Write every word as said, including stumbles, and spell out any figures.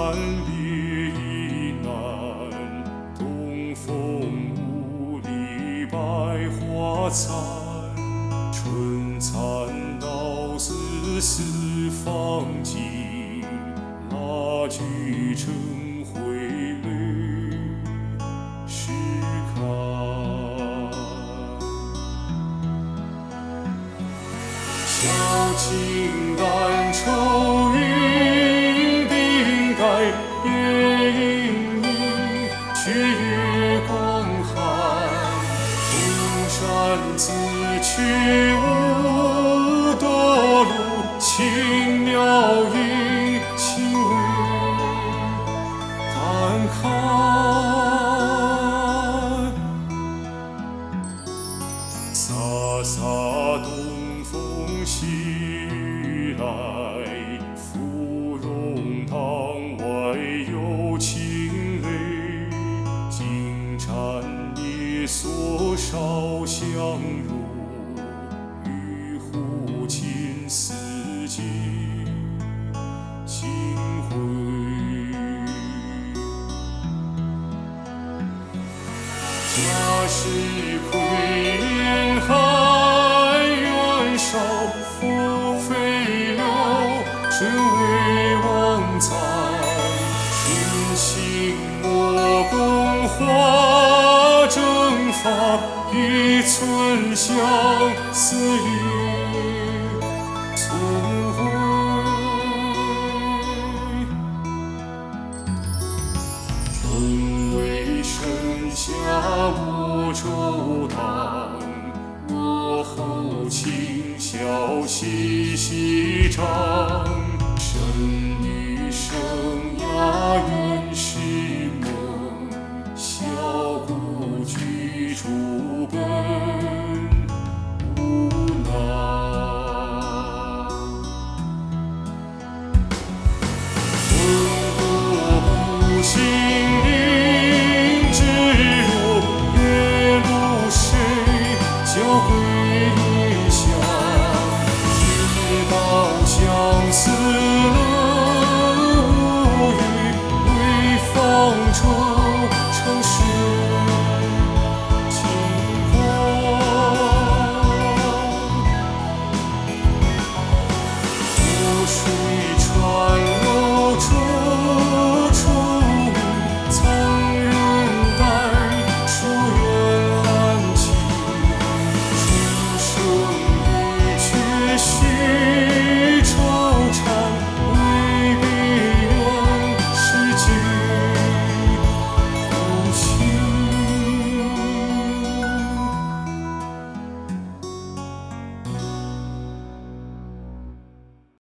烈意难，东风无力百花残。春蚕到死丝方尽，蜡炬成灰泪始干。晓镜淡愁云鬓盖，夜莺莺却月光寒。空山自去无多路，青鸟影轻微感慨。飒飒东风袭来，芙蓉塘外有清泪。金蝉夜锁烧香炉，玉壶浸四季清辉。家是窥烟海，远少复飞流，只为望在春心莫共花正发，一寸相思意存回。春未盛夏无愁当，我后琴箫细细唱。